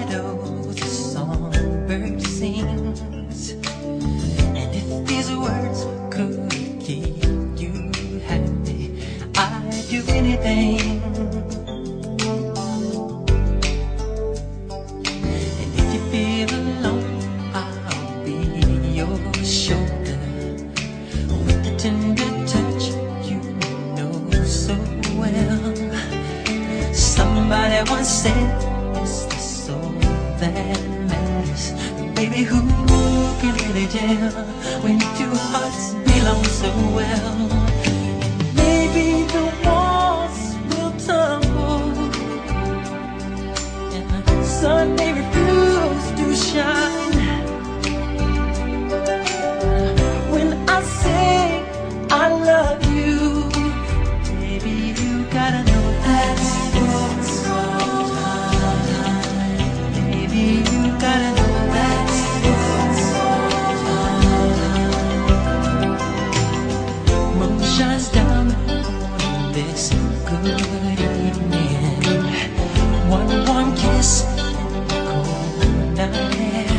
meadows a songbird sings. And if these words could keep you happy, I'd do anything. And if you feel alone, I'll be your shoulder with the tender touch you know so well. Somebody once said it's the soul that matters. Baby, who can really tell when two hearts belong so well? And maybe the walls will tumble, and the sun may refuse to shine. When I say I love you, baby, you gotta know that. Baby, you gotta know that. Moon shines down on this good evening. One warm kiss in the cold night.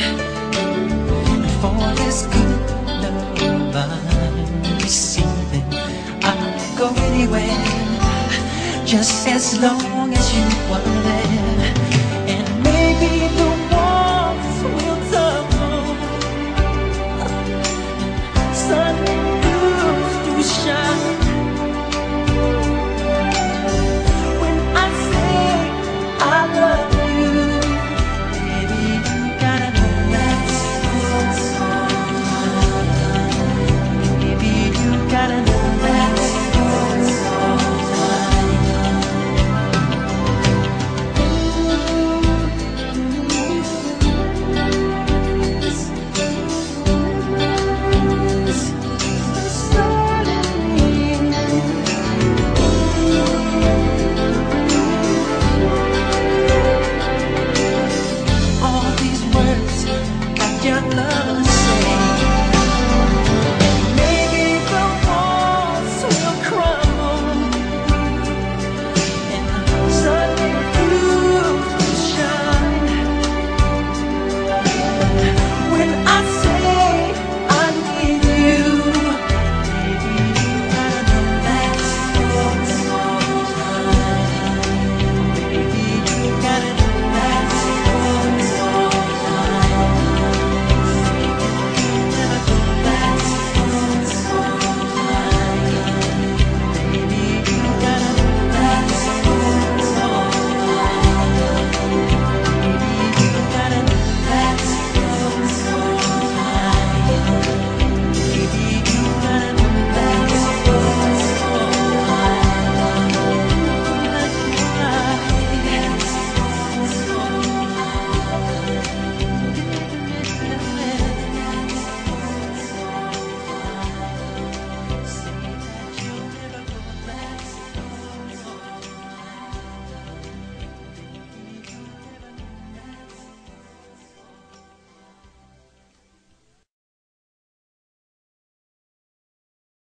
For this good love I'm receiving, I'll go anywhere, just as long as you are there.